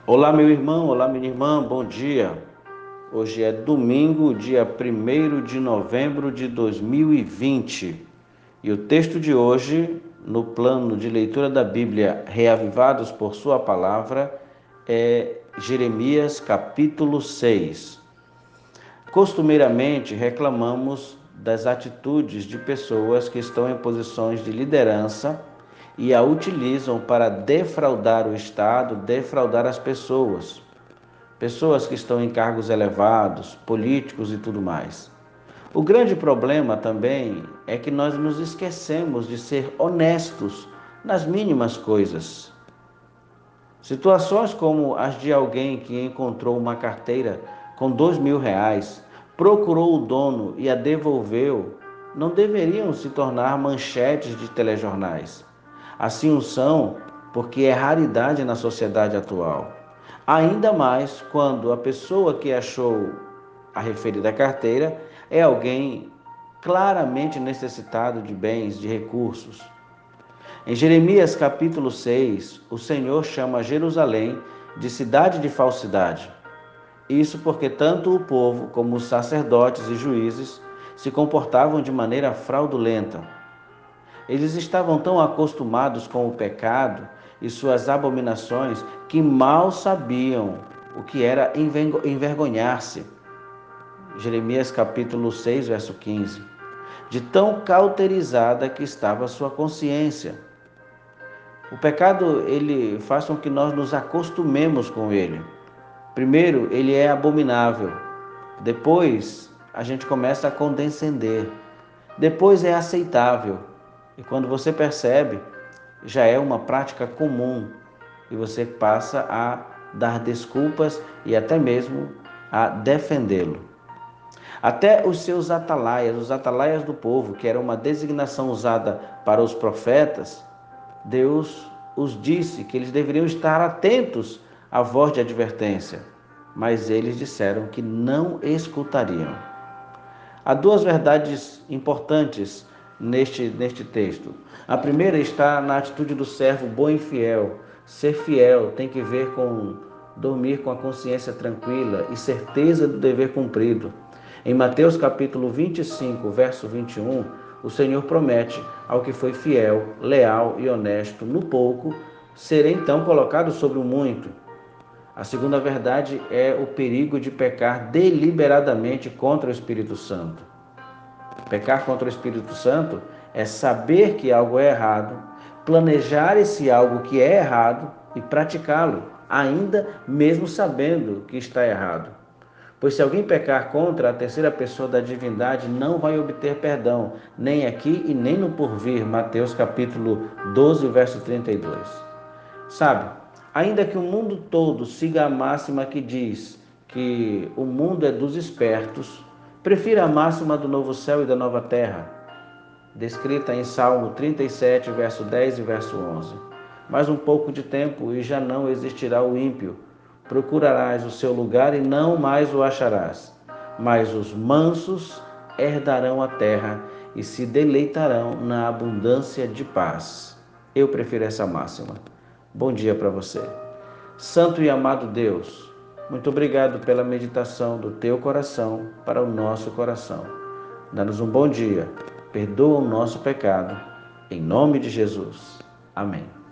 Olá, meu irmão, olá, minha irmã, bom dia. Hoje é domingo, dia 1º de novembro de 2020. E o texto de hoje, no plano de leitura da Bíblia, reavivados por Sua palavra, é Jeremias capítulo 6. Costumeiramente, reclamamos das atitudes de pessoas que estão em posições de liderança e a utilizam para defraudar o Estado, defraudar as pessoas. Pessoas que estão em cargos elevados, políticos e tudo mais. O grande problema também é que nós nos esquecemos de ser honestos nas mínimas coisas. Situações como as de alguém que encontrou uma carteira com R$ 2.000, procurou o dono e a devolveu, não deveriam se tornar manchetes de telejornais. Assim o são porque é raridade na sociedade atual. Ainda mais quando a pessoa que achou a referida carteira é alguém claramente necessitado de bens, de recursos. Em Jeremias capítulo 6, o Senhor chama Jerusalém de cidade de falsidade. Isso porque tanto o povo como os sacerdotes e juízes se comportavam de maneira fraudulenta. Eles estavam tão acostumados com o pecado e suas abominações que mal sabiam o que era envergonhar-se. Jeremias capítulo 6, verso 15. De tão cauterizada que estava a sua consciência. O pecado, ele faz com que nós nos acostumemos com ele. Primeiro, ele é abominável. Depois, a gente começa a condescender. Depois é aceitável. E quando você percebe, já é uma prática comum. E você passa a dar desculpas e até mesmo a defendê-lo. Até os atalaias do povo, que era uma designação usada para os profetas, Deus os disse que eles deveriam estar atentos à voz de advertência, mas eles disseram que não escutariam. Há duas verdades importantes neste texto. A primeira está na atitude do servo bom e fiel. Ser fiel tem que ver com dormir com a consciência tranquila e certeza do dever cumprido. Em Mateus capítulo 25, verso 21, o Senhor promete ao que foi fiel, leal e honesto no pouco, ser então colocado sobre o muito. A segunda verdade é o perigo de pecar deliberadamente contra o Espírito Santo. Pecar contra o Espírito Santo é saber que algo é errado, planejar esse algo que é errado e praticá-lo, ainda mesmo sabendo que está errado. Pois se alguém pecar contra a terceira pessoa da divindade, não vai obter perdão, nem aqui e nem no porvir. Mateus capítulo 12, verso 32. Sabe, ainda que o mundo todo siga a máxima que diz que o mundo é dos espertos, prefira a máxima do novo céu e da nova terra, descrita em Salmo 37, verso 10 e verso 11. Mais um pouco de tempo e já não existirá o ímpio. Procurarás o seu lugar e não mais o acharás. Mas os mansos herdarão a terra e se deleitarão na abundância de paz. Eu prefiro essa máxima. Bom dia para você. Santo e amado Deus, muito obrigado pela meditação do teu coração para o nosso coração. Dá-nos um bom dia. Perdoa o nosso pecado. Em nome de Jesus. Amém.